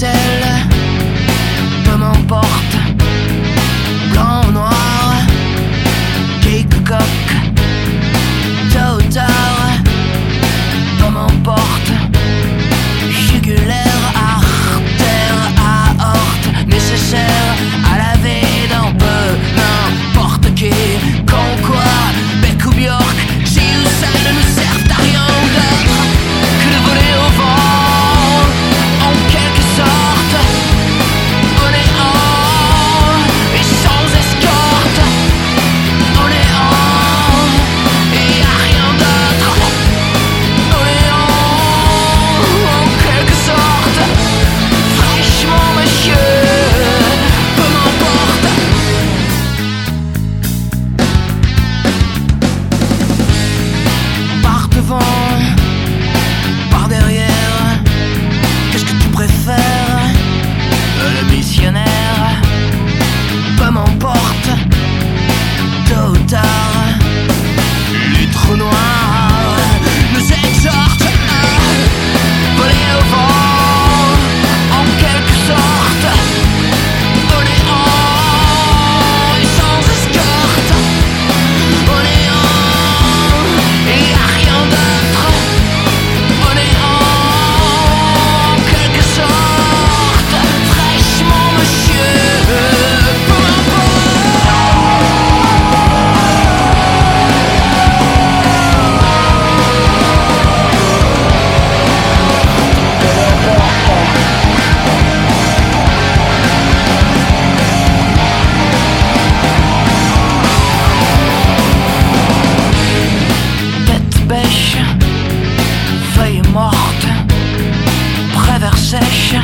ciel, peu m'emporte, blanc ou noir, quelque coque, tôt ou tard, peu m'emporte, jugulaire, artère, aorte, nécessaire à laver d'un peu n'importe qui, con quoi, bec ou Björk, si ou ça ne nous servent à rien d'autre que de voler au vent, en quelque sorte, au néant et sans escorte, au néant et à rien d'autre, au néant, en quelque sorte, fraîchement monsieur, peu m'importe. Par devant, par derrière, qu'est-ce que tu préfères? Le missionnaire, peu m'emporte, tôt ou tard, les trous noirs nous exhortent à voler au vent, en quelque sorte, au néant et sans escorte, au néant et à rien d'autre, au néant, en quelque sorte, fraîchement monsieur, peu m'importe. Tête bêche, feuille morte, prévert sèche,